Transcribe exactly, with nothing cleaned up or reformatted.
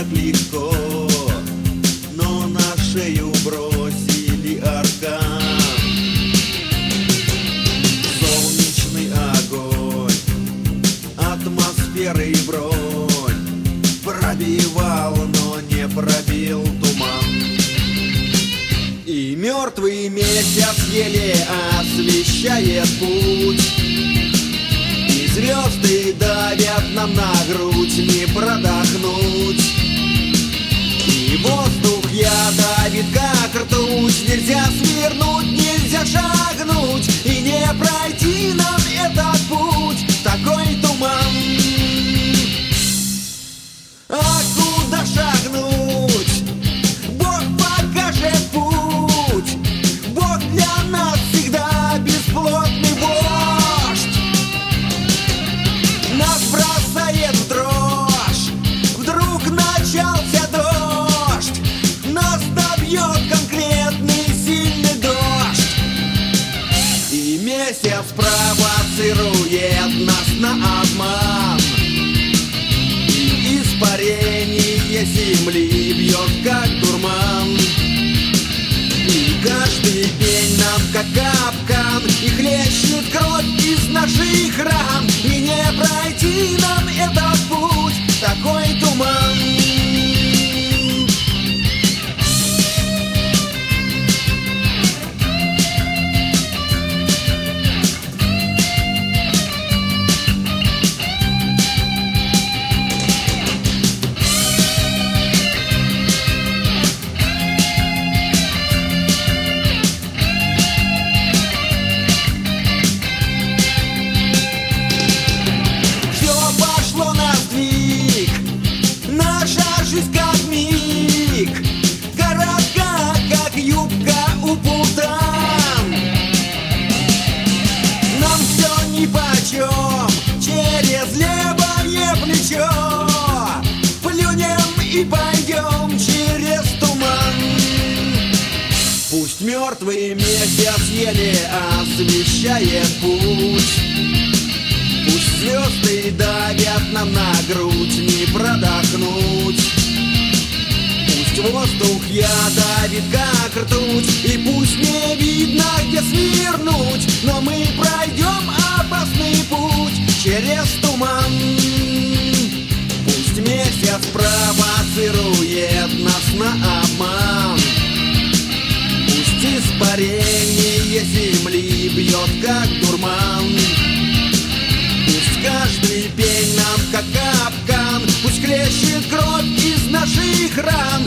так легко, но на шею бросили аркан. Солнечный огонь, атмосферы и бронь пробивал, но не пробил туман. И мертвый месяц еле освещает путь, и звезды давят нам на грудь, не продохнуть. И воздух ядовит, как ртуть, нельзя свернуть, нельзя шагнуть, и не пройти нам этот путь, такой туман. А куда шагнуть? Бог покажет путь, Бог для нас всегда бесплотный вождь. Нас бросает в дрожь, вдруг начался дождь, нас добьет конкретный сильный дождь. И месяц провоцирует нас на обман, и испарение земли бьет как дурман. И каждый день нам как капкан, и хлещет кровь из наших ран, и не пройти нам этот путь, такой туман. Жизнь как миг, коротка, как юбка у путан. Нам все нипочем, через левое плечо плюнем и пойдем через туман. Пусть мертвый месяц еле освещает путь, пусть звезды давят нам на грудь, не продохнуть. Пусть воздух ядовит, как ртуть, и пусть не видно, где свернуть, но мы пройдем опасный путь через туман. Пусть месяц провоцирует нас на обман, пусть испарение земли бьет, как дурман. Пусть каждый пень нам как капкан, пусть хлещет кровь из наших ран,